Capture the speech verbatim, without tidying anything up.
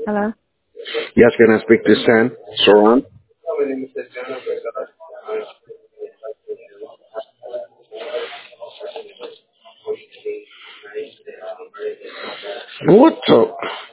Hello? Yes, can I speak to San Soran? What up?